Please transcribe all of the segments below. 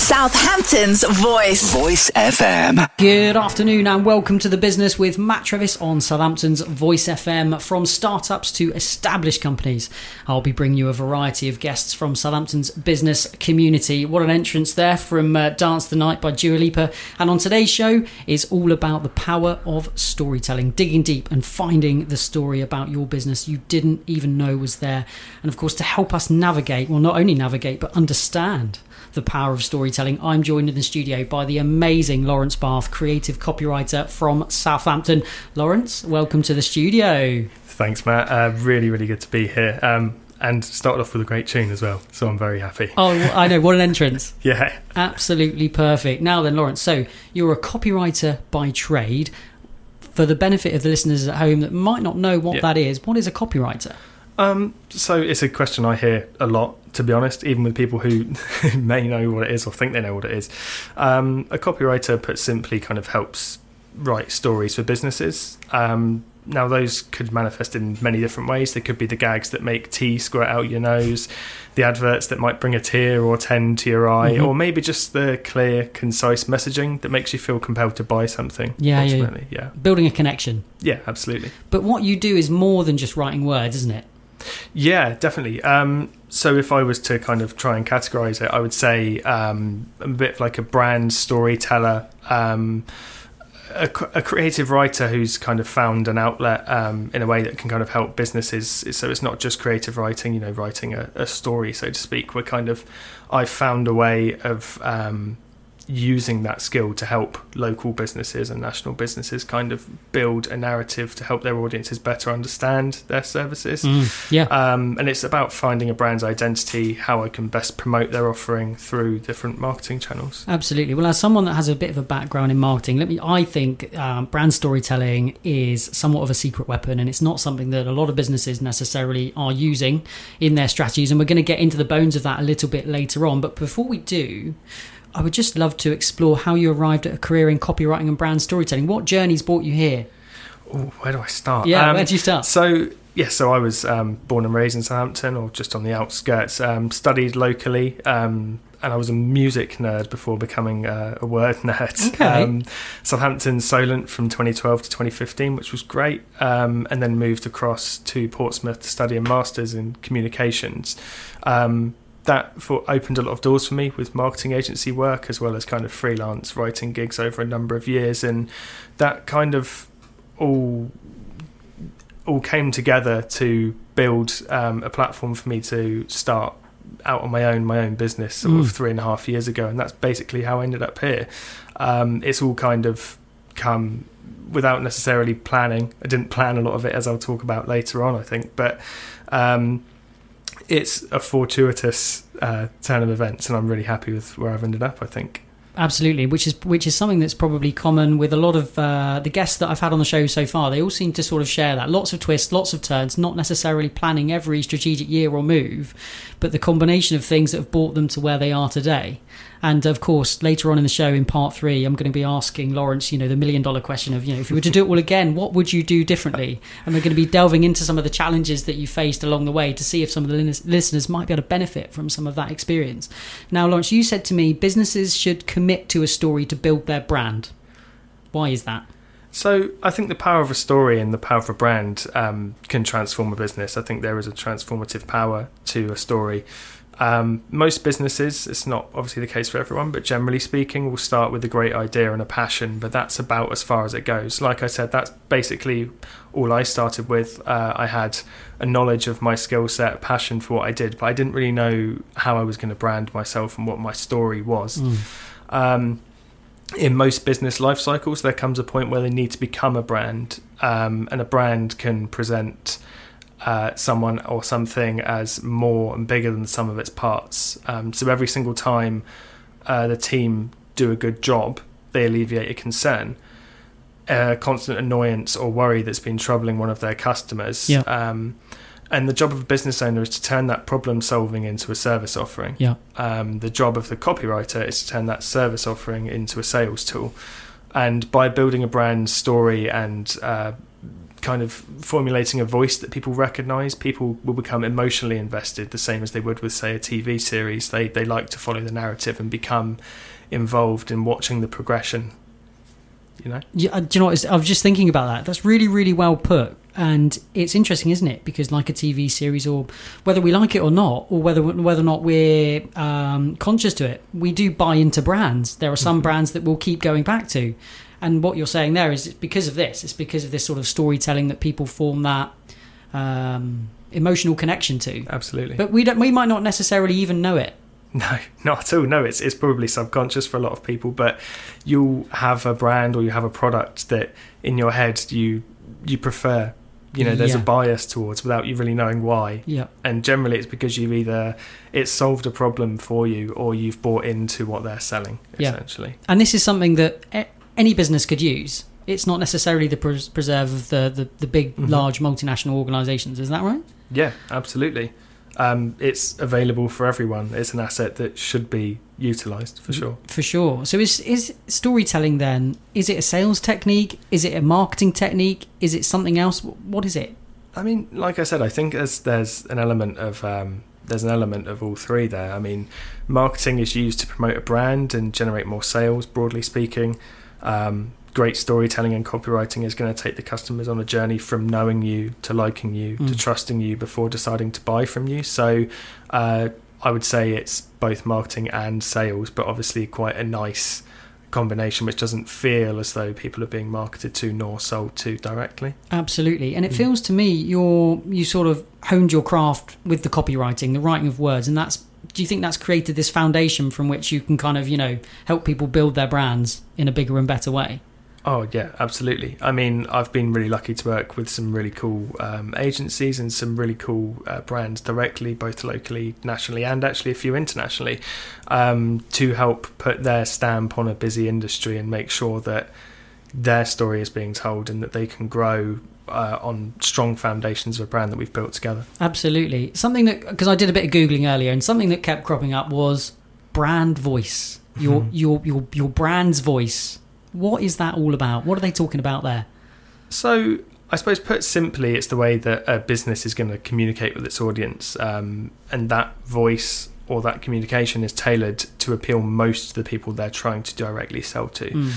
Southampton's Voice. Voice FM. Good afternoon and welcome to The Business with Matt Trevis on Southampton's Voice FM. From startups to established companies, I'll be bringing you a variety of guests from Southampton's business community. What an entrance there from Dance the Night by Dua Lipa. And on today's show is all about the power of storytelling, digging deep and finding the story about your business you didn't even know was there. And of course, to help us navigate, well, not only navigate, but understand the power of storytelling, I'm joined in the studio by the amazing Lawrence Bath, creative copywriter from Southampton. Lawrence, welcome to the studio. Thanks, Matt. Really, really good to be here. And started off with a great tune as well, so I'm very happy. Oh, I know, what an entrance. Yeah. Absolutely perfect. Now then, Lawrence, so you're a copywriter by trade. For the benefit of the listeners at home that might not know what that is, what is a copywriter? So it's a question I hear a lot, to be honest, even with people who may know what it is or think they know what it is. A copywriter, put simply, kind of helps write stories for businesses. Now, those could manifest in many different ways. They could be the gags that make tea squirt out your nose, the adverts that might bring a tear or 10 to your eye, or maybe just the clear, concise messaging that makes you feel compelled to buy something. Yeah. Building a connection. Yeah, absolutely. But what you do is more than just writing words, isn't it? Yeah, definitely. So if I was to kind of try and categorise it, I would say I'm a bit like a brand storyteller, a creative writer who's kind of found an outlet in a way that can kind of help businesses. So it's not just creative writing, writing a story, so to speak. I've found a way of using that skill to help local businesses and national businesses kind of build a narrative to help their audiences better understand their services. And it's about finding a brand's identity, how I can best promote their offering through different marketing channels. Absolutely. Well, as someone that has a bit of a background in marketing, I think brand storytelling is somewhat of a secret weapon, and it's not something that a lot of businesses necessarily are using in their strategies, and we're going to get into the bones of that a little bit later on. But before we do, I would just love to explore how you arrived at a career in copywriting and brand storytelling. What journeys brought you here? Oh, where do I start? Yeah, where did you start? So I was born and raised in Southampton, or just on the outskirts. Studied locally, and I was a music nerd before becoming a word nerd. Okay. Southampton Solent from 2012 to 2015, which was great, and then moved across to Portsmouth to study a master's in communications. That opened a lot of doors for me with marketing agency work, as well as kind of freelance writing gigs over a number of years, and that kind of all came together to build a platform for me to start out on my own business sort of 3.5 years ago, and that's basically how I ended up here. It's all kind of come without necessarily planning. I didn't plan a lot of it, as I'll talk about later on, I think, but it's a fortuitous turn of events, and I'm really happy with where I've ended up, I think. Absolutely, which is something that's probably common with a lot of the guests that I've had on the show so far. They all seem to sort of share that. Lots of twists, lots of turns, not necessarily planning every strategic year or move, but the combination of things that have brought them to where they are today. And of course, later on in the show, in part 3, I'm going to be asking Lawrence, the $1 million question of, if you were to do it all again, what would you do differently? And we're going to be delving into some of the challenges that you faced along the way to see if some of the listeners might be able to benefit from some of that experience. Now, Lawrence, you said to me, businesses should commit to a story to build their brand. Why is that? So I think the power of a story and the power of a brand can transform a business. I think there is a transformative power to a story. Most businesses, it's not obviously the case for everyone, but generally speaking, will start with a great idea and a passion, but that's about as far as it goes. Like I said, that's basically all I started with. I had a knowledge of my skill set, passion for what I did, but I didn't really know how I was going to brand myself and what my story was. In most business life cycles, there comes a point where they need to become a brand, and a brand can present someone or something as more and bigger than the sum of its parts. So every single time the team do a good job, they alleviate a concern, a constant annoyance or worry that's been troubling one of their customers. And the job of a business owner is to turn that problem solving into a service offering. The job of the copywriter is to turn that service offering into a sales tool. And by building a brand story and kind of formulating a voice that people recognise. People will become emotionally invested, the same as they would with, say, a TV series. They like to follow the narrative and become involved in watching the progression. You know? Yeah, do you know what? I was just thinking about that. That's really, really well put. And it's interesting, isn't it? Because like a TV series, or whether we like it or not, or whether or not we're conscious to it, we do buy into brands. There are some brands that we'll keep going back to. And what you're saying there is it's because of this. It's because of this sort of storytelling that people form that emotional connection to. Absolutely. But we might not necessarily even know it. No, not at all. No, it's probably subconscious for a lot of people, but you'll have a brand or you have a product that in your head you prefer. You know, there's a bias towards without you really knowing why. Yeah. And generally it's because it's solved a problem for you, or you've bought into what they're selling, essentially. And this is something that any business could use. It's not necessarily the preserve of the big, large multinational organisations. Is that right? Yeah, absolutely. It's available for everyone. It's an asset that should be utilised, for sure. For sure. So is storytelling then, is it a sales technique? Is it a marketing technique? Is it something else? What is it? I mean, like I said, I think there's an element of all three there. I mean, marketing is used to promote a brand and generate more sales, broadly speaking. Great storytelling and copywriting is going to take the customers on a journey from knowing you to liking you to trusting you before deciding to buy from you. So I would say it's both marketing and sales, but obviously quite a nice combination which doesn't feel as though people are being marketed to nor sold to directly. Absolutely. And it feels to me you sort of honed your craft with the copywriting, the writing of words, and do you think that's created this foundation from which you can kind of, help people build their brands in a bigger and better way? Oh, yeah, absolutely. I mean, I've been really lucky to work with some really cool agencies and some really cool brands directly, both locally, nationally, and actually a few internationally, to help put their stamp on a busy industry and make sure that their story is being told and that they can grow on strong foundations of a brand that we've built together. Absolutely. Something that, because I did a bit of Googling earlier, and something that kept cropping up was brand voice. Your brand's voice. What is that all about? What are they talking about there? So I suppose put simply, it's the way that a business is going to communicate with its audience, and that voice or that communication is tailored to appeal most to the people they're trying to directly sell to.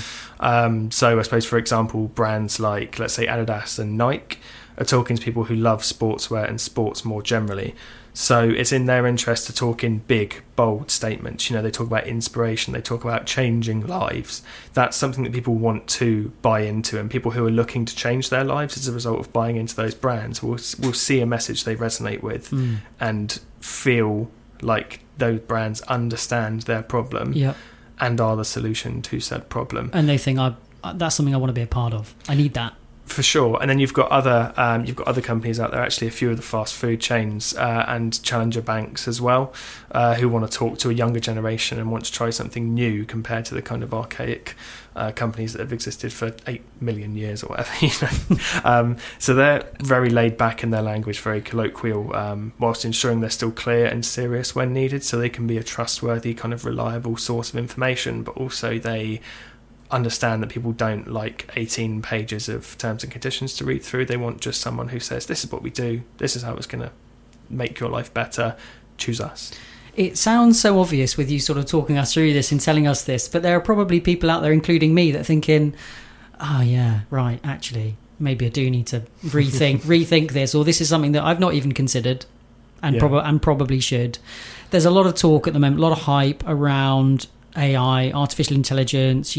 So I suppose, for example, brands like, let's say, Adidas and Nike are talking to people who love sportswear and sports more generally. So it's in their interest to talk in big, bold statements. They talk about inspiration, they talk about changing lives. That's something that people want to buy into, and people who are looking to change their lives as a result of buying into those brands will see a message they resonate with and feel like those brands understand their problem and are the solution to said problem. And they think, that's something I want to be a part of. I need that. For sure. And then you've got other companies out there, actually a few of the fast food chains and challenger banks as well, who want to talk to a younger generation and want to try something new compared to the kind of archaic companies that have existed for 8 million years or whatever. So they're very laid back in their language, very colloquial, whilst ensuring they're still clear and serious when needed, so they can be a trustworthy, kind of reliable source of information, but also they understand that people don't like 18 pages of terms and conditions to read through. They want just someone who says, this is what we do, this is how it's going to make your life better, choose us. It sounds so obvious with you sort of talking us through this and telling us this, but there are probably people out there, including me, that are thinking, yeah, right, actually, maybe I do need to rethink this, or this is something that I've not even considered and probably should. There's a lot of talk at the moment, a lot of hype around AI, artificial intelligence,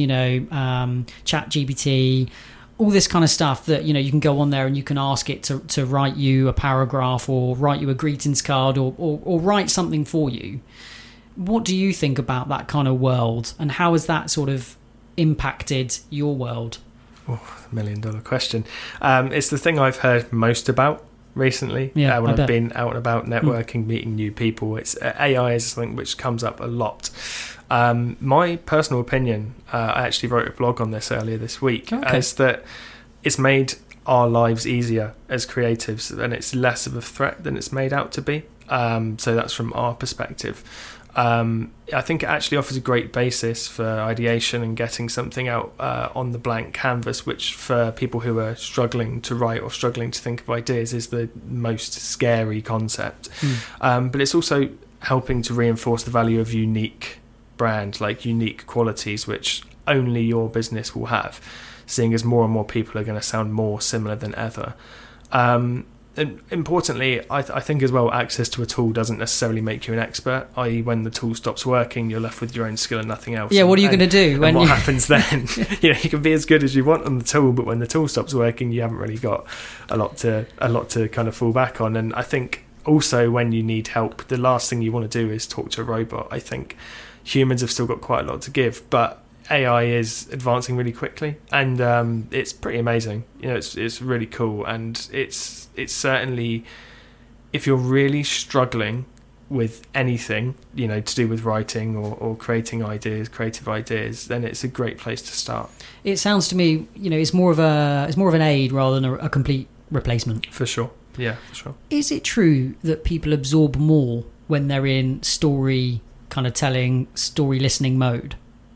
ChatGPT, all this kind of stuff that, you can go on there and you can ask it to write you a paragraph or write you a greetings card or write something for you. What do you think about that kind of world, and how has that sort of impacted your world? $1 million question. It's the thing I've heard most about recently, when I've been out and about networking, meeting new people. It's AI is something which comes up a lot. My personal opinion, I actually wrote a blog on this earlier this week, is that it's made our lives easier as creatives, and it's less of a threat than it's made out to be. So that's from our perspective. I think it actually offers a great basis for ideation and getting something out on the blank canvas, which for people who are struggling to write or struggling to think of ideas is the most scary concept. But it's also helping to reinforce the value of unique brand, like unique qualities which only your business will have, seeing as more and more people are going to sound more similar than ever. And importantly, I think as well, access to a tool doesn't necessarily make you an expert, i.e. when the tool stops working, you're left with your own skill and nothing else. Yeah, what are you going to do? And what happens then? You can be as good as you want on the tool, but when the tool stops working, you haven't really got a lot to kind of fall back on. And I think also when you need help, the last thing you want to do is talk to a robot. I think humans have still got quite a lot to give, but AI is advancing really quickly, and it's pretty amazing. It's really cool, and it's certainly, if you're really struggling with anything, to do with writing or creative ideas, then it's a great place to start. It sounds to me, it's more of an aid rather than a complete replacement. For sure. Yeah, for sure. Is it true that people absorb more when they're in story kind of telling, story listening mode?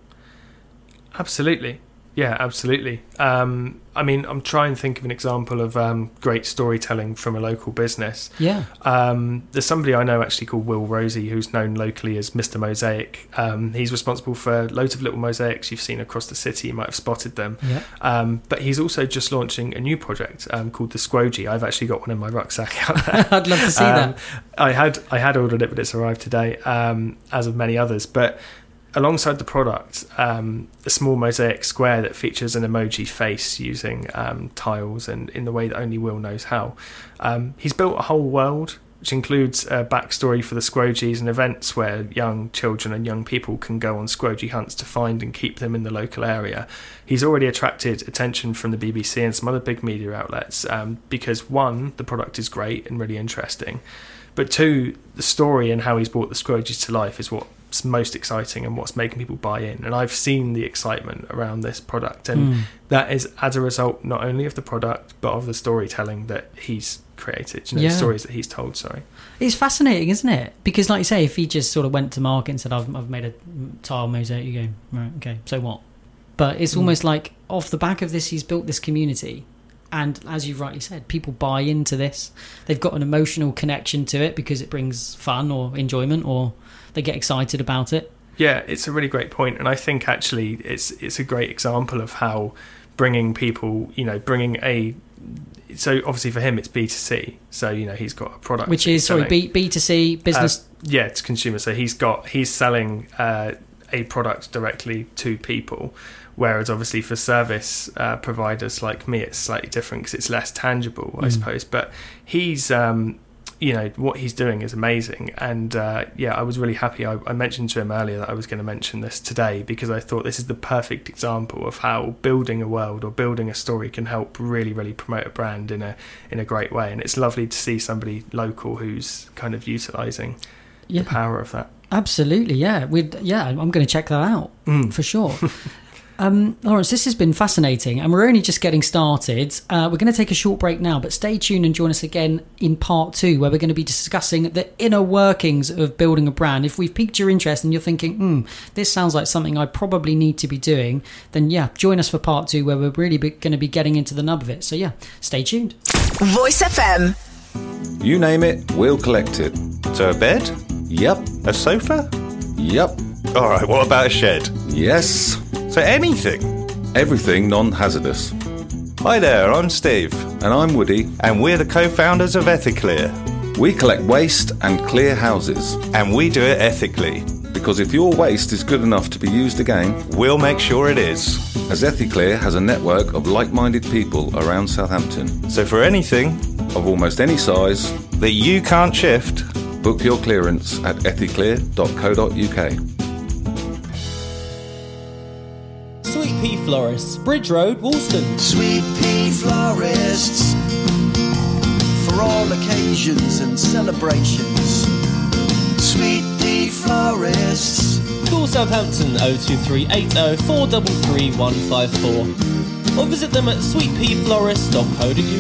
Absolutely. Yeah, absolutely. I'm trying to think of an example of great storytelling from a local business. Yeah. There's somebody I know actually called Will Rosie, who's known locally as Mr. Mosaic. He's responsible for loads of little mosaics you've seen across the city. You might have spotted them. Yeah. But he's also just launching a new project called the Squoji. I've actually got one in my rucksack out there. I'd love to see that. I had ordered it, but it's arrived today, as of many others. But alongside the product, a small mosaic square that features an emoji face using tiles and in the way that only Will knows how. He's built a whole world, which includes a backstory for the Squojis and events where young children and young people can go on Squoji hunts to find and keep them in the local area. He's already attracted attention from the BBC and some other big media outlets because, one, the product is great and really interesting, but two, the story and how he's brought the Squojis to life is what's most exciting and what's making people buy in. And I've seen the excitement around this product, and that is as a result not only of the product but of the storytelling that he's created, the stories that he's told. It's fascinating, isn't it? Because like you say, if he just sort of went to market and said, I've made a tile mosaic, you go, right, okay, so what? But it's almost like off the back of this, he's built this community. And as you rightly said, people buy into this. They've got an emotional connection to it because it brings fun or enjoyment, or they get excited about it. Yeah, it's a really great point. And I think actually it's a great example of how bringing people, so obviously for him it's B2C. So, he's got a product. Which is, B2C, business. It's consumer. So he's selling a product directly to people. Whereas obviously for service providers like me, it's slightly different because it's less tangible, I suppose. But he's, what he's doing is amazing. And I was really happy. I mentioned to him earlier that I was going to mention this today because I thought this is the perfect example of how building a world or building a story can help really, really promote a brand in a great way. And it's lovely to see somebody local who's kind of utilising the power of that. Absolutely, yeah. I'm going to check that out for sure. Lawrence, this has been fascinating, and we're only just getting started. We're going to take a short break now, but stay tuned and join us again in part 2, where we're going to be discussing the inner workings of building a brand. If we've piqued your interest and you're thinking, this sounds like something I probably need to be doing, then join us for part 2, where we're really going to be getting into the nub of it. So stay tuned. Voice FM. You name it, we'll collect it. So a bed? Yep. A sofa? Yep. All right, what about a shed? Yes. So anything? Everything non-hazardous. Hi there, I'm Steve. And I'm Woody. And we're the co-founders of Ethiclear. We collect waste and clear houses. And we do it ethically. Because if your waste is good enough to be used again, we'll make sure it is. As Ethiclear has a network of like-minded people around Southampton. So for anything, of almost any size, that you can't shift, book your clearance at ethiclear.co.uk. Sweet Pea Florists, Bridge Road, Woolston. Sweet Pea Florists, for all occasions and celebrations. Sweet Pea Florists. Call Southampton 02380 433 154 or visit them at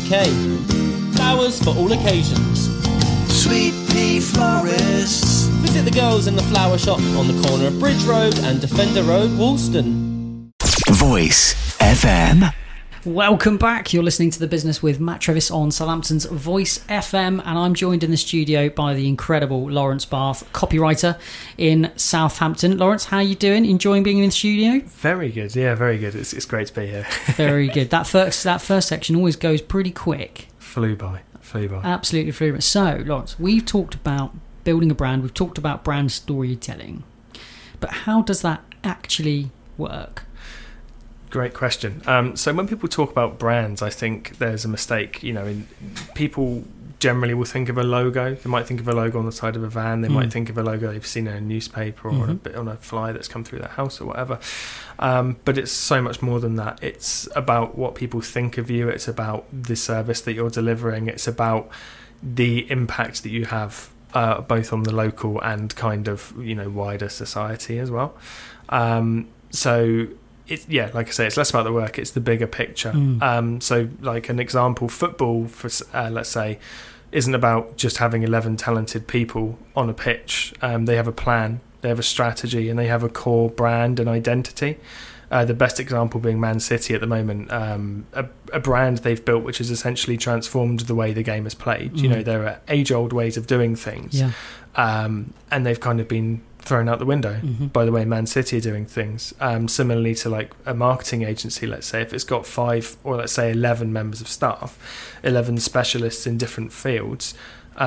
sweetpeaflorists.co.uk. Flowers for all occasions. Sweet Pea Florists. For Visit the girls in the flower shop on the corner of Bridge Road and Defender Road, Woolston. Voice FM. Welcome back. You're listening to The Business with Matt Trevis on Southampton's Voice FM, and I'm joined in the studio by the incredible Lawrence Bath, copywriter in Southampton. Lawrence, how are you doing? Enjoying being in the studio? Very good. Yeah, very good. It's great to be here. Very good. That first section always goes pretty quick. Flew by. Absolutely flew by. So, Lawrence, we've talked about building a brand. We've talked about brand storytelling. But how does that actually work? Great question. So when people talk about brands, I think there's a mistake. People generally will think of a logo. They might think of a logo on the side of a van. They might think of a logo they've seen in a newspaper or on a flyer that's come through their house or whatever. But it's so much more than that. It's about what people think of you. It's about the service that you're delivering. It's about the impact that you have both on the local and kind of wider society as well. So it's, like I say, it's less about the work, it's the bigger picture. So like an example, football, for let's say, isn't about just having 11 talented people on a pitch. They have a plan, they have a strategy, and they have a core brand and identity. The best example being Man City at the moment, a brand they've built which has essentially transformed the way the game is played. There are age-old ways of doing things, and they've kind of been thrown out the window by the way Man City are doing things. Similarly to like a marketing agency, let's say, if it's got 5 or let's say 11 members of staff, 11 specialists in different fields,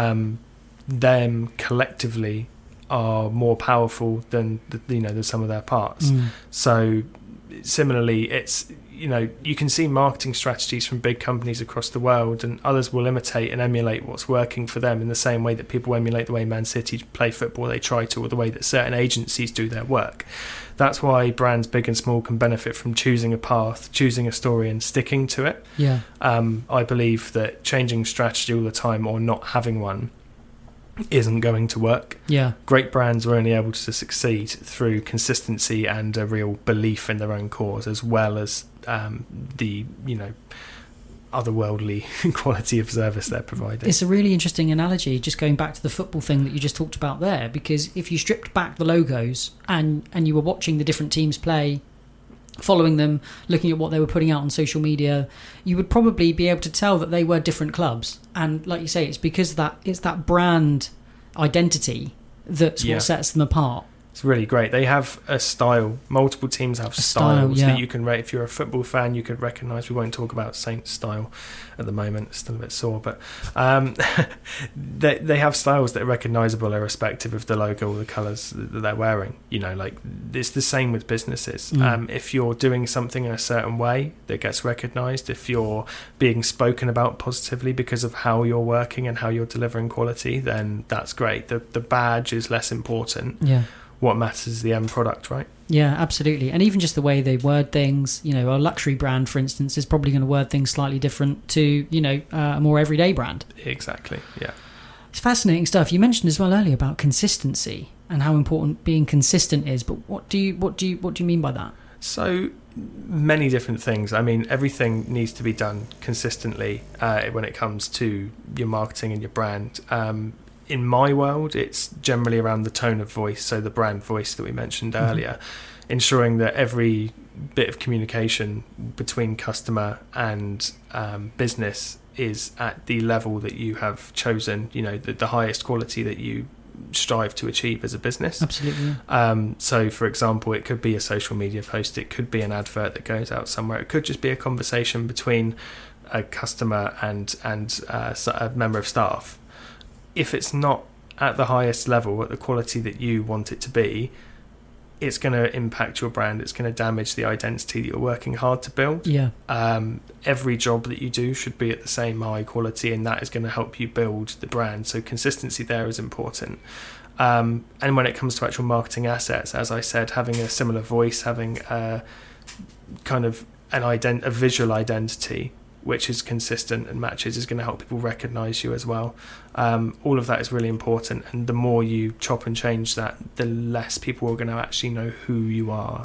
them collectively are more powerful than the sum of their parts. So similarly, it's you can see marketing strategies from big companies across the world, and others will imitate and emulate what's working for them in the same way that people emulate the way Man City play football. They try to, or the way that certain agencies do their work. That's why brands big and small can benefit from choosing a path, choosing a story and sticking to it. I believe that changing strategy all the time or not having one isn't going to work. Great brands are only able to succeed through consistency and a real belief in their own cause, as well as the otherworldly quality of service they're providing. It's a really interesting analogy, just going back to the football thing that you just talked about there, because if you stripped back the logos and you were watching the different teams play, following them, looking at what they were putting out on social media, you would probably be able to tell that they were different clubs. And like you say, it's because it's that brand identity that's what sets them apart. It's really great. They have a style. Multiple teams have styles that you can rate. If you're a football fan, you could recognise. We won't talk about Saints' style at the moment. It's still a bit sore, but they have styles that are recognisable irrespective of the logo or the colours that they're wearing. Like it's the same with businesses. If you're doing something in a certain way that gets recognised, if you're being spoken about positively because of how you're working and how you're delivering quality, then that's great. The badge is less important. What matters is the end product, right? Yeah, absolutely. And even just the way they word things, a luxury brand, for instance, is probably going to word things slightly different to, a more everyday brand. Exactly, yeah. It's fascinating stuff. You mentioned as well earlier about consistency and how important being consistent is, but what do you mean by that? So many different things. I mean, everything needs to be done consistently when it comes to your marketing and your brand. In my world, it's generally around the tone of voice, so the brand voice that we mentioned earlier, ensuring that every bit of communication between customer and business is at the level that you have chosen, the highest quality that you strive to achieve as a business. Absolutely. So, for example, it could be a social media post, it could be an advert that goes out somewhere, it could just be a conversation between a customer and a member of staff. If it's not at the highest level, at the quality that you want it to be, it's going to impact your brand. It's going to damage the identity that you're working hard to build. Every job that you do should be at the same high quality, and that is going to help you build the brand. So consistency there is important. And when it comes to actual marketing assets, as I said, having a similar voice, having a kind of a visual identity which is consistent and matches, is going to help people recognise you as well. All of that is really important, and the more you chop and change that, the less people are going to actually know who you are.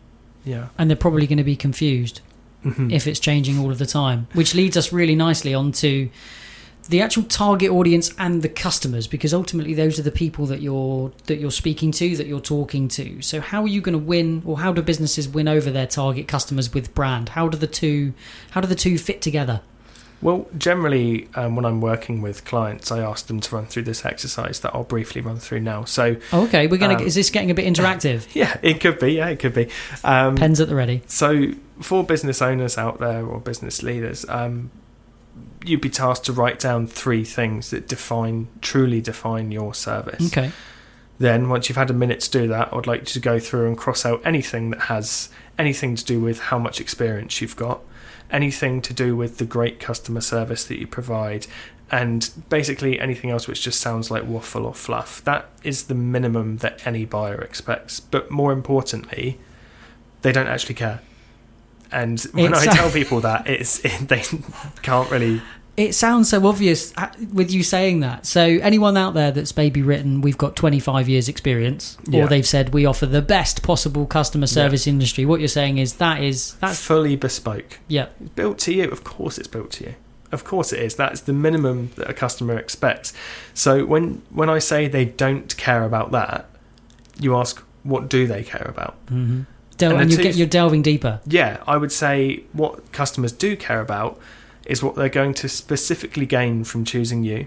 And they're probably going to be confused if it's changing all of the time, which leads us really nicely onto the actual target audience and the customers, because ultimately those are the people that you're speaking to, that you're talking to. So how are you going to win, or how do businesses win over their target customers with brand? How do the two fit together? Well, generally, when I'm working with clients, I ask them to run through this exercise that I'll briefly run through now. So, okay, we're gonna. Is this getting a bit interactive? Yeah, it could be. Yeah, it could be. Pens at the ready. So, for business owners out there or business leaders, you'd be tasked to write down 3 things that truly define your service. Okay. Then, once you've had a minute to do that, I'd like you to go through and cross out anything that has anything to do with how much experience you've got, anything to do with the great customer service that you provide, and basically anything else which just sounds like waffle or fluff. That is the minimum that any buyer expects. But more importantly, they don't actually care. And when I tell people that, they can't really... It sounds so obvious with you saying that. So anyone out there that's maybe written, we've got 25 years experience, or they've said we offer the best possible customer service industry, what you're saying is that's fully bespoke. Yeah. Built to you. Of course it's built to you. Of course it is. That's the minimum that a customer expects. So when I say they don't care about that, you ask, what do they care about? Mm-hmm. You're delving deeper. Yeah, I would say what customers do care about is what they're going to specifically gain from choosing you,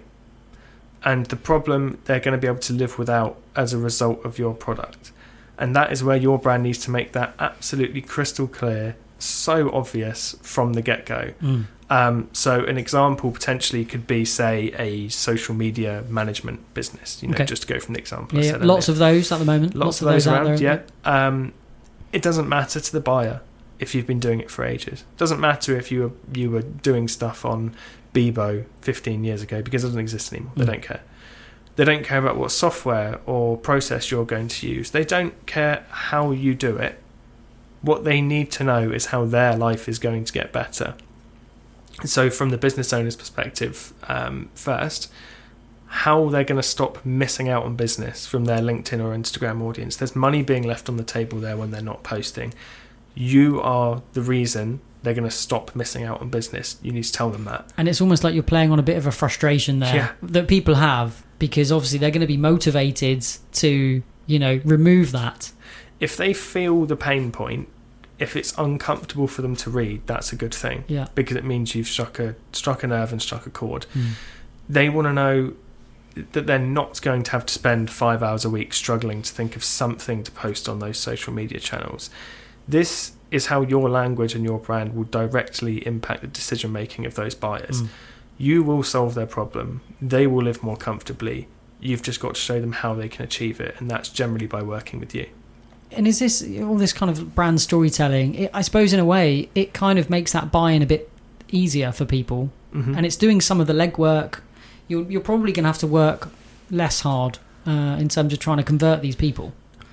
and the problem they're going to be able to live without as a result of your product. And that is where your brand needs to make that absolutely crystal clear, so obvious from the get-go. So an example potentially could be, say, a social media management business, just to go from the example I said earlier. Lots of those at the moment. Lots of those around, yeah. It doesn't matter to the buyer if you've been doing it for ages. It doesn't matter if you were doing stuff on Bebo 15 years ago, because it doesn't exist anymore. They don't care. They don't care about what software or process you're going to use. They don't care how you do it. What they need to know is how their life is going to get better. So from the business owner's perspective, first, how they're going to stop missing out on business from their LinkedIn or Instagram audience. There's money being left on the table there when they're not posting. You are the reason they're going to stop missing out on business. You need to tell them that. And it's almost like you're playing on a bit of a frustration there that people have, because obviously they're going to be motivated to, remove that. If they feel the pain point, if it's uncomfortable for them to read, that's a good thing. Yeah. Because it means you've struck a nerve and struck a chord. They want to know that they're not going to have to spend 5 hours a week struggling to think of something to post on those social media channels. This is how your language and your brand will directly impact the decision making of those buyers. You will solve their problem. They will live more comfortably. You've just got to show them how they can achieve it, and that's generally by working with you. And is this all this kind of brand storytelling? I suppose in a way it kind of makes that buy-in a bit easier for people, and it's doing some of the legwork. You're probably going to have to work less hard in terms of trying to convert these people.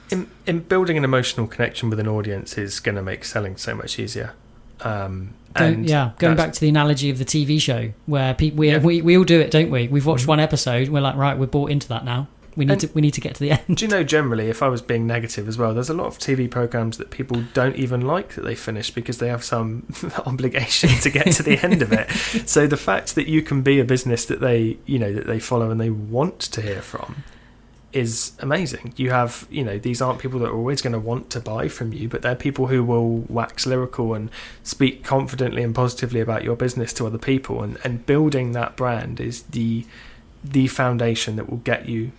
In building an emotional connection with an audience is going to make selling so much easier. Going back to the analogy of the TV show, where we all do it, don't we? We've watched one episode, we're like, right, we're bought into that now. We need to get to the end. Do you know, generally, if I was being negative as well, there's a lot of TV programs that people don't even like that they finish because they have some obligation to get to the end of it. So the fact that you can be a business that they follow and they want to hear from is amazing. You have, these aren't people that are always going to want to buy from you, but they're people who will wax lyrical and speak confidently and positively about your business to other people, and building that brand is the foundation that will get you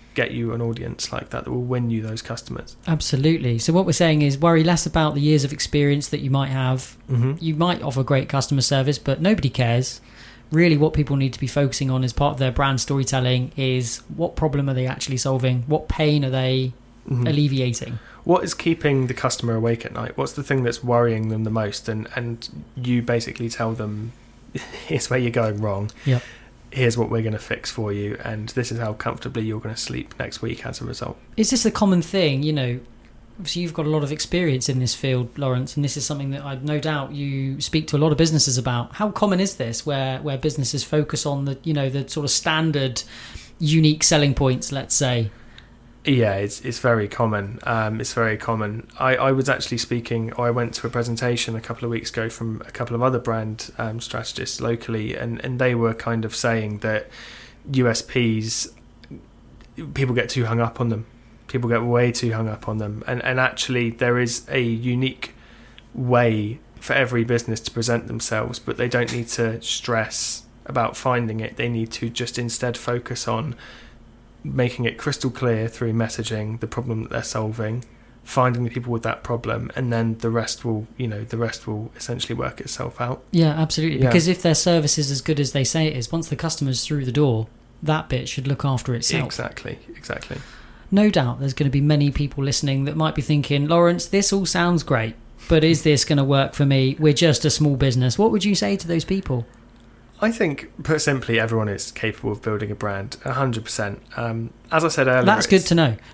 an audience like that will win you those customers. Absolutely. So what we're saying is worry less about the years of experience that you might have. You might offer great customer service, but nobody cares. Really what people need to be focusing on as part of their brand storytelling is what problem are they actually solving? What pain are they alleviating? What is keeping the customer awake at night? What's the thing that's worrying them the most? And you basically tell them, here's where you're going wrong. Yep. Here's what we're going to fix for you, and this is how comfortably you're going to sleep next week as a result. Is this a common thing? Obviously you've got a lot of experience in this field, Lawrence, and this is something that I've no doubt you speak to a lot of businesses about. How common is this, where businesses focus on the sort of standard unique selling points, let's say? Yeah, it's very common. It's very common. I was actually speaking, or I went to a presentation a couple of weeks ago from a couple of other brand strategists locally, and they were kind of saying that USPs, people get too hung up on them. People get way too hung up on them. And actually there is a unique way for every business to present themselves, but they don't need to stress about finding it. They need to just instead focus on making it crystal clear through messaging the problem that they're solving, finding the people with that problem, and then the rest will essentially work itself out. Yeah, absolutely. Yeah. Because if their service is as good as they say it is, once the customer's through the door, that bit should look after itself. Exactly. No doubt there's going to be many people listening that might be thinking, Lawrence, this all sounds great, but is this going to work for me? We're just a small business. What would you say to those people? I think, put simply, everyone is capable of building a brand, 100%. As I said earlier... That's good to know.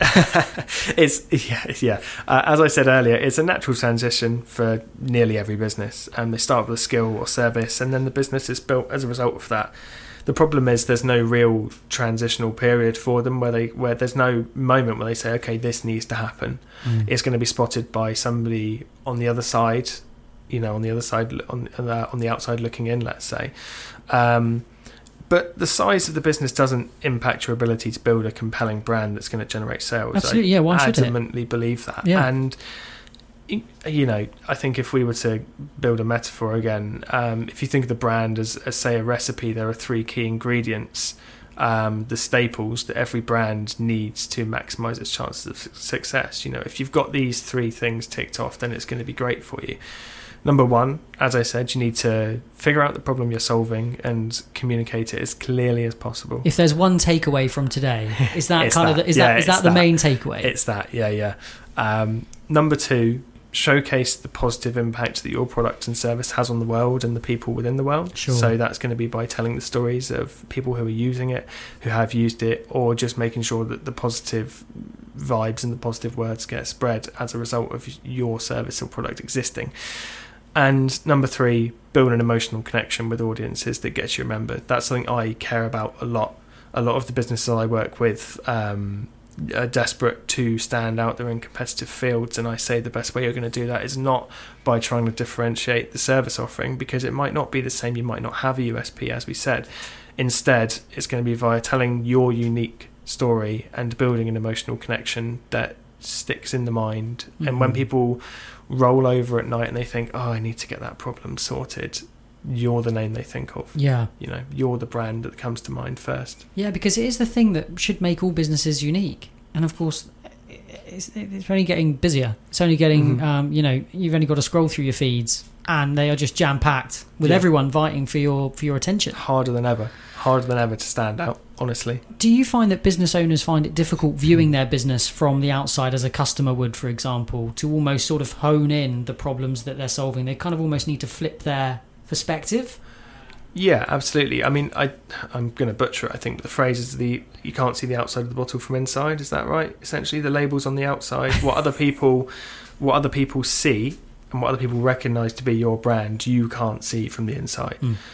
As I said earlier, it's a natural transition for nearly every business. They start with a skill or service, and then the business is built as a result of that. The problem is there's no real transitional period for them where there's no moment where they say, okay, this needs to happen. It's going to be spotted by somebody on the other side, on the outside looking in, let's say. But the size of the business doesn't impact your ability to build a compelling brand that's going to generate sales. Absolutely, yeah. Why should it? I adamantly believe that. Yeah. And I think if we were to build a metaphor again, if you think of the brand as say a recipe, there are 3 key ingredients, the staples that every brand needs to maximize its chances of success. If you've got these 3 things ticked off, then it's going to be great for you. Number 1, as I said, you need to figure out the problem you're solving and communicate it as clearly as possible. If there's one takeaway from today, is that the main takeaway? It's that, yeah. Number 2, showcase the positive impact that your product and service has on the world and the people within the world. Sure. So that's going to be by telling the stories of people who are using it, who have used it, or just making sure that the positive vibes and the positive words get spread as a result of your service or product existing. And number 3, build an emotional connection with audiences that gets you remembered. That's something I care about a lot. A lot of the businesses I work with are desperate to stand out there in competitive fields, and I say the best way you're going to do that is not by trying to differentiate the service offering, because it might not be the same. You might not have a USP, as we said. Instead, it's going to be via telling your unique story and building an emotional connection that sticks in the mind. Mm-hmm. And when people roll over at night and they think, I need to get that problem sorted, you're the name they think of. Yeah. You're the brand that comes to mind first. Yeah, because it is the thing that should make all businesses unique. And of course, it's only getting busier. It's only getting, you've only got to scroll through your feeds and they are just jam-packed with everyone vying for your attention. Harder than ever to stand out, honestly. Do you find that business owners find it difficult viewing their business from the outside, as a customer would, for example, to almost sort of hone in the problems that they're solving? They kind of almost need to flip their perspective. Yeah, absolutely. I mean, I'm going to butcher it, I think, but the phrase is you can't see the outside of the bottle from inside. Is that right? Essentially, the label's on the outside. What other people see and what other people recognise to be your brand, you can't see from the inside.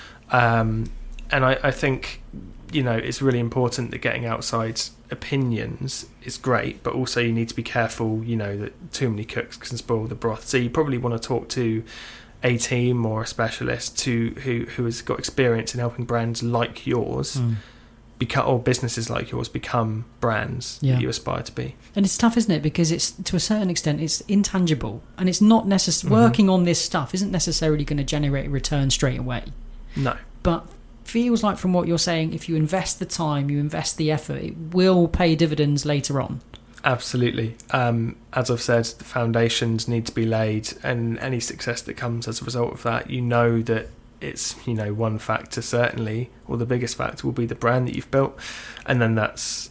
And I think, it's really important that getting outside opinions is great, but also you need to be careful, that too many cooks can spoil the broth. So you probably want to talk to a team or a specialist who has got experience in helping brands like yours or businesses like yours become brands that you aspire to be. And it's tough, isn't it? Because it's, to a certain extent, it's intangible, and it's not working on this stuff isn't necessarily going to generate a return straight away. No. But feels like, from what you're saying, if you invest the time, you invest the effort, it will pay dividends later on. Absolutely. As I've said, the foundations need to be laid, and any success that comes as a result of that, that it's, one factor certainly, or the biggest factor will be the brand that you've built, and then that's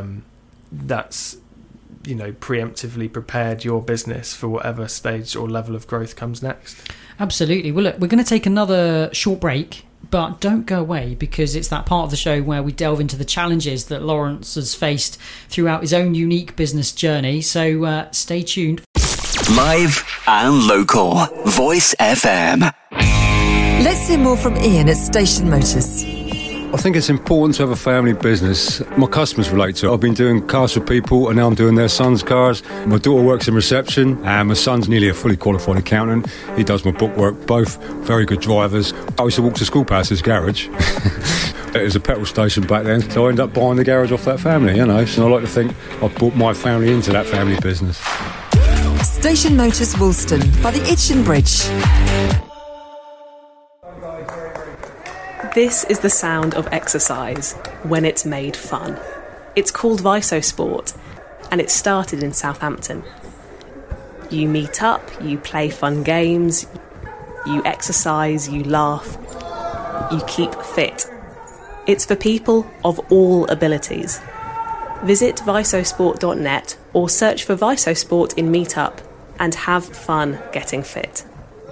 preemptively prepared your business for whatever stage or level of growth comes next. Absolutely. Well, look, we're going to take another short break, but don't go away, because it's that part of the show where we delve into the challenges that Lawrence has faced throughout his own unique business journey. So stay tuned. Live and local. Voice FM. Let's hear more from Ian at Station Motors. I think it's important to have a family business. My customers relate to it. I've been doing cars for people and now I'm doing their sons' cars. My daughter works in reception and my son's nearly a fully qualified accountant. He does my bookwork, both very good drivers. I used to walk to school past his garage. It was a petrol station back then, so I ended up buying the garage off that family, you know. So I like to think I've brought my family into that family business. Station Motors Woolston by the Itchen Bridge. This is the sound of exercise when it's made fun. It's called VisoSport, and it started in Southampton. You meet up, you play fun games, you exercise, you laugh, you keep fit. It's for people of all abilities. Visit visosport.net or search for VisoSport in Meetup and have fun getting fit.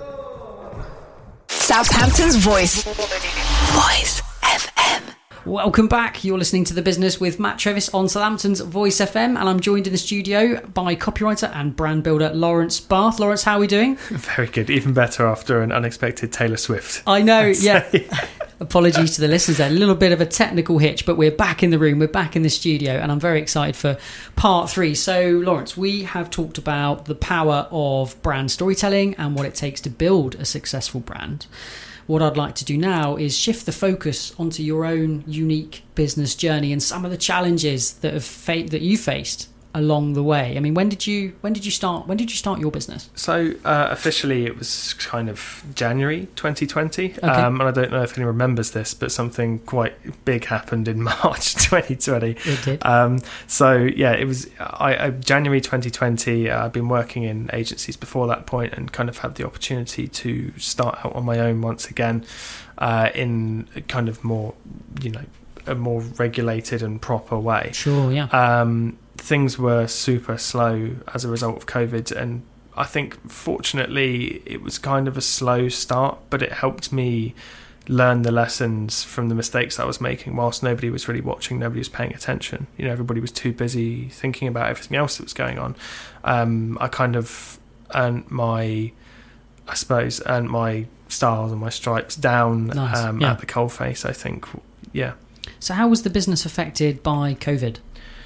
Southampton's Voice. Voice FM. Welcome back. You're listening to The Business with Matt Trevis on Southampton's Voice FM, and I'm joined in the studio by copywriter and brand builder Lawrence Bath. Lawrence, how are we doing? Very good. Even better after an unexpected Taylor Swift. I know, yeah. Apologies to the listeners there. A little bit of a technical hitch, but we're back in the room, we're back in the studio, and I'm very excited for part 3. So, Lawrence, we have talked about the power of brand storytelling and what it takes to build a successful brand. What I'd like to do now is shift the focus onto your own unique business journey and some of the challenges that that you faced along the way. I mean, when did you start your business? So officially it was kind of January 2020. Okay. And I don't know if anyone remembers this, but something quite big happened in March 2020. It did. So yeah, it was January 2020. I'd been working in agencies before that point and kind of had the opportunity to start out on my own once again, in a kind of more, a more regulated and proper way. Sure, yeah. Things were super slow as a result of COVID, and I think fortunately it was kind of a slow start, but it helped me learn the lessons from the mistakes that I was making whilst nobody was really watching, nobody was paying attention. Everybody was too busy thinking about everything else that was going on. I kind of earned my stars and my stripes down. Nice. At the coalface, I think. Yeah. So how was the business affected by COVID?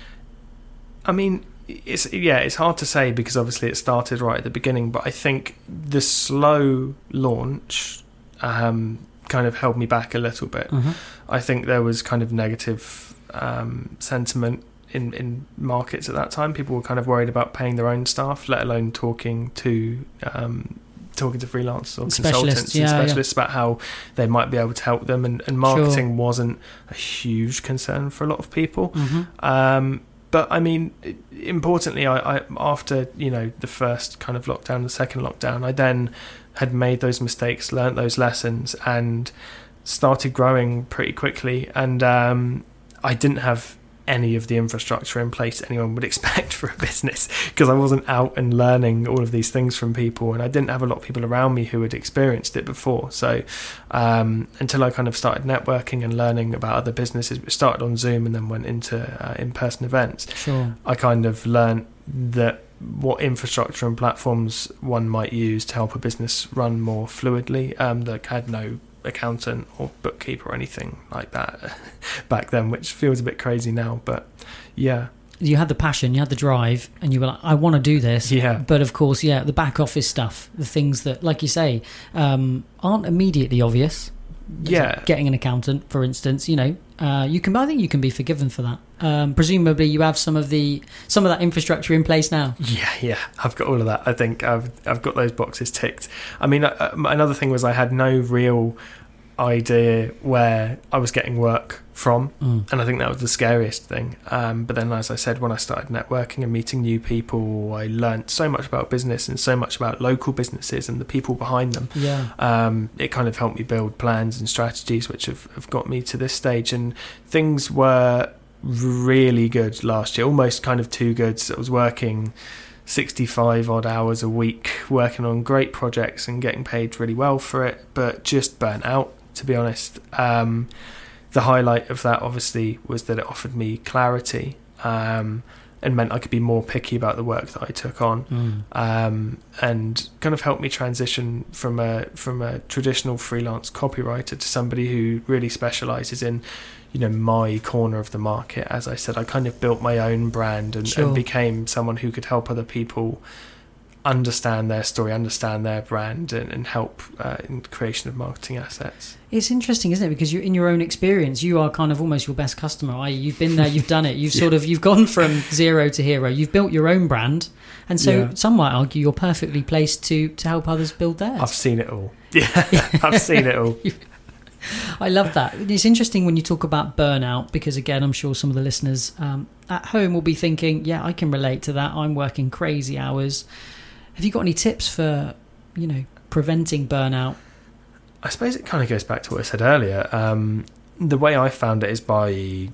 I mean, it's hard to say because obviously it started right at the beginning, but I think the slow launch kind of held me back a little bit. Mm-hmm. I think there was kind of negative sentiment in markets at that time. People were kind of worried about paying their own staff, let alone talking to freelancers or consultants and specialists about how they might be able to help them, and marketing wasn't a huge concern for a lot of people. Mm-hmm. But I mean, importantly, I after the first kind of lockdown, the second lockdown, I then had made those mistakes, learnt those lessons, and started growing pretty quickly. And I didn't have any of the infrastructure in place anyone would expect for a business, because I wasn't out and learning all of these things from people, and I didn't have a lot of people around me who had experienced it before. So until I kind of started networking and learning about other businesses, which started on Zoom and then went into in-person events, sure, I kind of learned that what infrastructure and platforms one might use to help a business run more fluidly. That had no accountant or bookkeeper or anything like that back then, which feels a bit crazy now, but yeah. You had the passion, you had the drive, and you were like, I want to do this. Yeah. But of course, the back office stuff, the things that, like you say, aren't immediately obvious. Yeah. Getting an accountant, for instance, I think you can be forgiven for that. Presumably you have some of that infrastructure in place now. Yeah, I've got all of that. I think I've got those boxes ticked. I mean, another thing was I had no real idea where I was getting work from, and I think that was the scariest thing. But then, as I said, when I started networking and meeting new people, I learnt so much about business and so much about local businesses and the people behind them. It kind of helped me build plans and strategies which have got me to this stage, and things were really good last year, almost kind of too good. So I was working 65 odd hours a week, working on great projects and getting paid really well for it, but just burnt out, to be honest. The highlight of that obviously was that it offered me clarity, and meant I could be more picky about the work that I took on, and kind of helped me transition from a traditional freelance copywriter to somebody who really specialises in, my corner of the market. As I said, I kind of built my own brand and became someone who could help other people understand their story, understand their brand, and help in the creation of marketing assets. It's interesting, isn't it? Because in your own experience, you are kind of almost your best customer. You've been there, you've done it. You've you've gone from zero to hero. You've built your own brand, and so some might argue you're perfectly placed to help others build theirs. I've seen it all. Yeah, I've seen it all. I love that. It's interesting when you talk about burnout, because again, I'm sure some of the listeners at home will be thinking, yeah, I can relate to that. I'm working crazy hours. Have you got any tips for, preventing burnout? I suppose it kind of goes back to what I said earlier. The way I found it is by,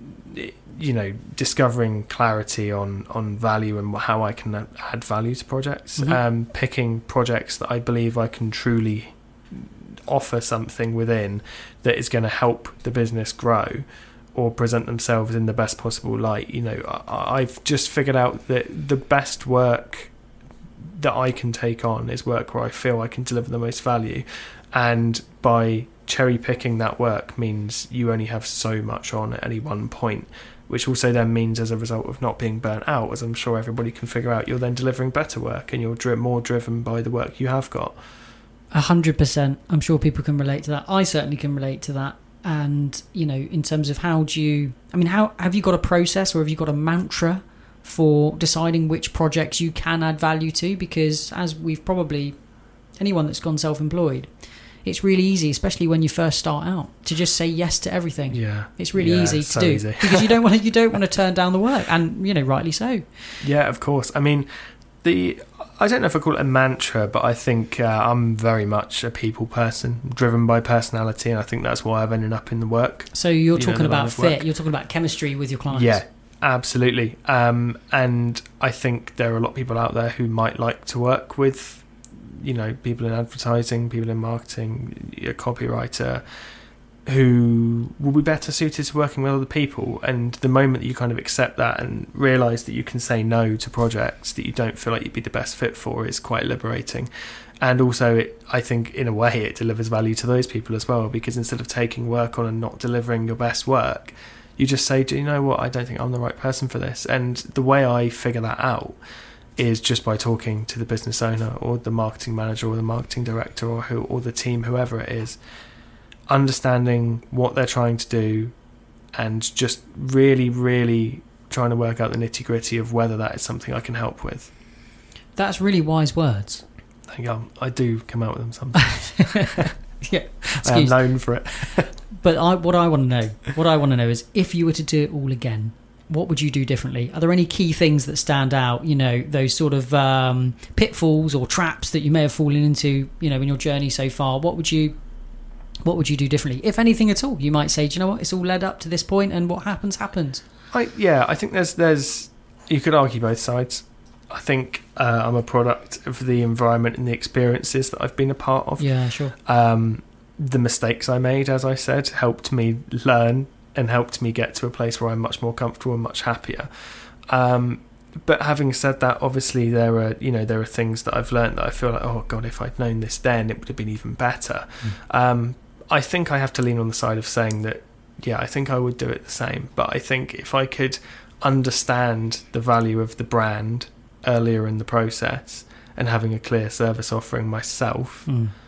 discovering clarity on value and how I can add value to projects. Picking projects that I believe I can truly offer something within that is going to help the business grow or present themselves in the best possible light. I've just figured out that the best work that I can take on is work where I feel I can deliver the most value, and by cherry picking that work means you only have so much on at any one point, which also then means, as a result of not being burnt out, as I'm sure everybody can figure out, you're then delivering better work and you're more driven by the work you have got. 100%. I'm sure people can relate to that. I certainly can relate to that. And in terms of how have you got a process, or have you got a mantra for deciding which projects you can add value to? Because as we've probably, anyone that's gone self-employed, it's really easy, especially when you first start out, to just say yes to everything. Yeah, it's really easy to do easy. Because you don't want to turn down the work, and rightly so. Yeah, of course. I mean, I don't know if I call it a mantra, but I think I'm very much a people person, driven by personality, and I think that's why I've ended up in the work. So you're talking about fit, you're talking about chemistry with your clients. Yeah, absolutely. And I think there are a lot of people out there who might like to work with, people in advertising, people in marketing, a copywriter, who will be better suited to working with other people. And the moment that you kind of accept that and realise that you can say no to projects that you don't feel like you'd be the best fit for is quite liberating. And also, I think, in a way, it delivers value to those people as well, because instead of taking work on and not delivering your best work, you just say, do you know what, I don't think I'm the right person for this. And the way I figure that out is just by talking to the business owner or the marketing manager or the marketing director or the team, whoever it is, understanding what they're trying to do and just really, really trying to work out the nitty-gritty of whether that is something I can help with. That's really wise words. Thank you. I do come out with them sometimes. Yeah, I am known for it. But what I want to know is, if you were to do it all again, what would you do differently? Are there any key things that stand out, those sort of pitfalls or traps that you may have fallen into, in your journey so far? What would you do differently, if anything at all? You might say, do you know what, it's all led up to this point, and what happens. I think there's you could argue both sides. I think I'm a product of the environment and the experiences that I've been a part of. Yeah, sure. The mistakes I made, as I said, helped me learn and helped me get to a place where I'm much more comfortable and much happier. But having said that, obviously there are things that I've learned that I feel like, oh God, if I'd known this then, it would have been even better. I think I have to lean on the side of saying that, yeah, I think I would do it the same. But I think if I could understand the value of the brand earlier in the process and having a clear service offering myself,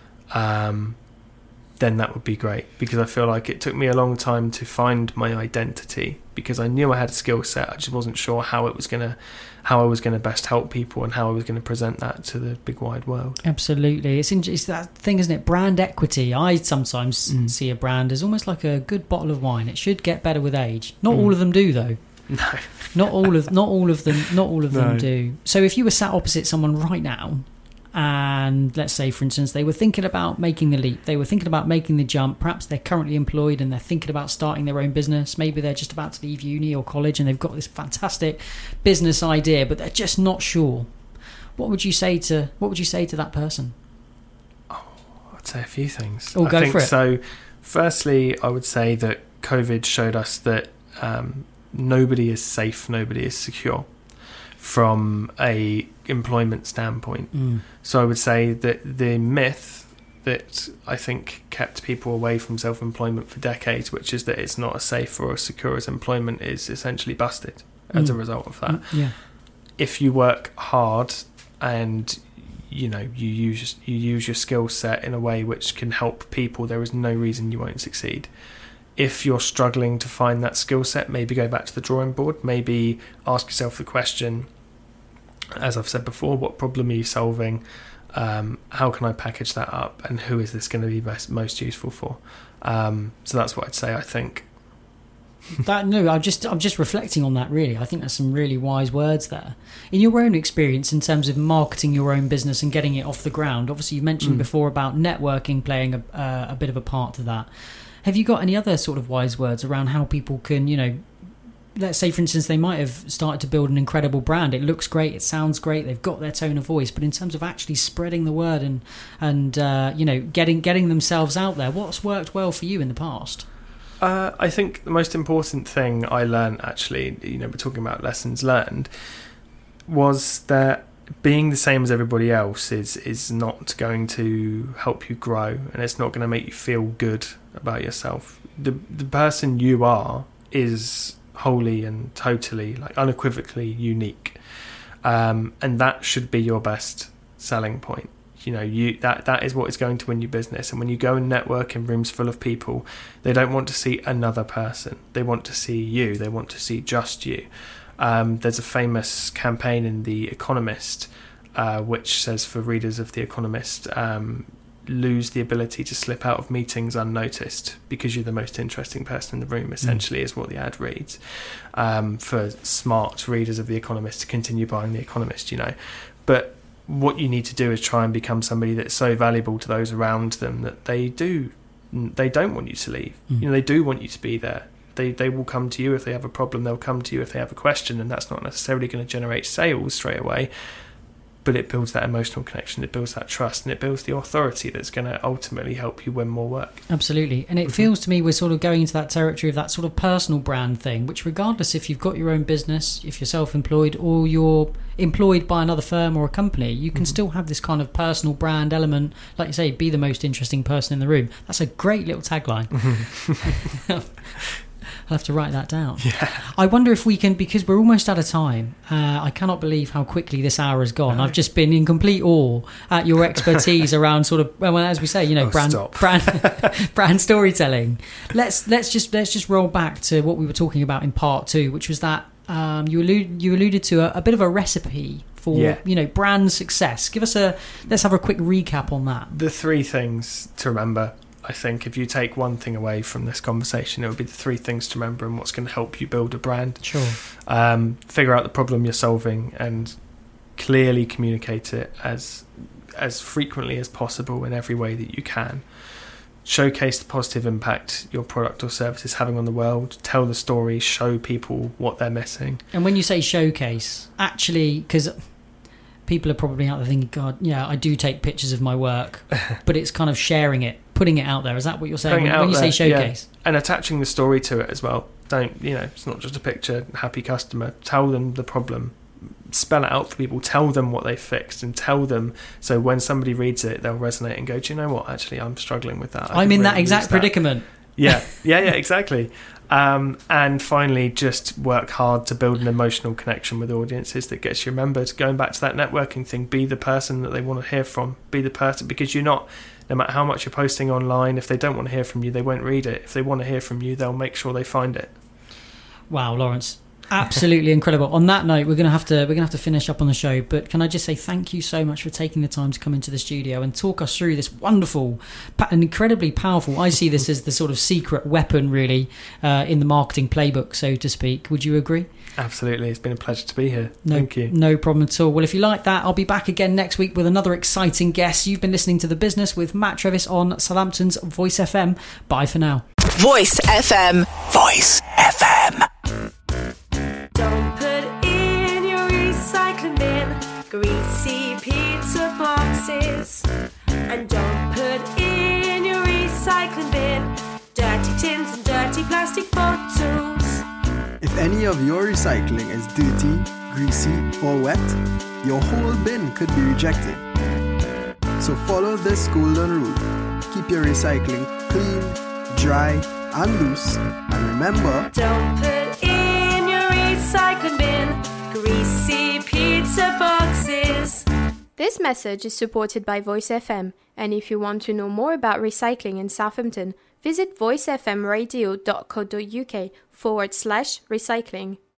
then that would be great, because I feel like it took me a long time to find my identity, because I knew I had a skill set. I just wasn't sure how I was going to best help people and how I was going to present that to the big wide world. Absolutely. It's that thing, isn't it? Brand equity. I sometimes see a brand as almost like a good bottle of wine. It should get better with age. Not all of them do, though. No. Not all of them do. So if you were sat opposite someone right now, and let's say, for instance, they were thinking about making the leap, they were thinking about making the jump, perhaps they're currently employed and they're thinking about starting their own business, maybe they're just about to leave uni or college and they've got this fantastic business idea, but they're just not sure. What would you say to that person? I'd say a few things. Go for it. So firstly, I would say that COVID showed us that nobody is safe, nobody is secure from a employment standpoint. So I would say that the myth that I think kept people away from self-employment for decades, which is that it's not as safe or as secure as employment, is essentially busted as a result of that. If you work hard and you use your skill set in a way which can help people, there is no reason you won't succeed. If you're struggling to find that skill set, maybe go back to the drawing board. Maybe ask yourself the question, as I've said before, what problem are you solving? How can I package that up, and who is this going to be most useful for? So that's what I'd say. I think I'm just reflecting on that, really. I think there's some really wise words there. In your own experience, in terms of marketing your own business and getting it off the ground, obviously you mentioned before about networking playing a bit of a part to that. Have you got any other sort of wise words around how people can, let's say, for instance, they might have started to build an incredible brand. It looks great, it sounds great, they've got their tone of voice, but in terms of actually spreading the word and getting themselves out there, what's worked well for you in the past? I think the most important thing I learned, actually, we're talking about lessons learned, was that being the same as everybody else is not going to help you grow, and it's not going to make you feel good about yourself. The person you are is wholly and totally, unequivocally unique, and that should be your best selling point. That is what is going to win you business. And when you go and network in rooms full of people, they don't want to see another person, they want to see you, they want to see just you. There's a famous campaign in The Economist which says, for readers of The Economist, lose the ability to slip out of meetings unnoticed because you're the most interesting person in the room, essentially, is what the ad reads. For smart readers of The Economist to continue buying The Economist, But what you need to do is try and become somebody that's so valuable to those around them that they don't want you to leave. They do want you to be there. They will come to you if they have a problem, they'll come to you if they have a question, and that's not necessarily going to generate sales straight away, but it builds that emotional connection, it builds that trust, and it builds the authority that's going to ultimately help you win more work. Absolutely. And it feels to me we're sort of going into that territory of that sort of personal brand thing, which regardless if you've got your own business, if you're self-employed, or you're employed by another firm or a company, you can still have this kind of personal brand element. Like you say, be the most interesting person in the room. That's a great little tagline. I'll have to write that down. I wonder if we can, because we're almost out of time. I cannot believe how quickly this hour has gone. I've just been in complete awe at your expertise around sort of, well, as we say, brand storytelling. Let's just roll back to what we were talking about in part 2, which was that you alluded to a bit of a recipe for brand success. Let's have a quick recap on that. The 3 things to remember. I think if you take one thing away from this conversation, it would be the 3 things to remember and what's going to help you build a brand. Sure. Figure out the problem you're solving and clearly communicate it as frequently as possible in every way that you can. Showcase the positive impact your product or service is having on the world. Tell the story, show people what they're missing. And when you say showcase, actually, because people are probably out there thinking, God, yeah, I do take pictures of my work, but it's kind of sharing it, putting it out there. Is that what you're saying when you say showcase? Yeah. And attaching the story to it as well. Don't, it's not just a picture, happy customer. Tell them the problem. Spell it out for people. Tell them what they fixed and tell them, so when somebody reads it, they'll resonate and go, do you know what? Actually, I'm struggling with that. I'm in that exact predicament. Yeah, exactly. And finally, just work hard to build an emotional connection with audiences that gets you remembered. Going back to that networking thing, be the person that they want to hear from. Be the person, because you're not, no matter how much you're posting online, if they don't want to hear from you, they won't read it. If they want to hear from you, they'll make sure they find it. Wow, Lawrence. Absolutely incredible. On that note, we're gonna have to finish up on the show, but can I just say thank you so much for taking the time to come into the studio and talk us through this wonderful and incredibly powerful, I see this as the sort of secret weapon really in the marketing playbook, so to speak. Would you agree? Absolutely. It's been a pleasure to be here. Thank you. No problem at all. Well, if you like that, I'll be back again next week with another exciting guest. You've been listening to The Business with Matt Trevis on Southampton's Voice FM. Bye for now. Voice FM. Voice FM. Don't put in your recycling bin greasy pizza boxes, and don't put in your recycling bin dirty tins and dirty plastic bottles. If any of your recycling is dirty, greasy, or wet, your whole bin could be rejected. So follow this golden rule. Keep your recycling clean, dry, and loose. And remember, don't put in your recycling bin greasy pizza boxes. This message is supported by Voice FM, and if you want to know more about recycling in Southampton, visit voicefmradio.co.uk/recycling.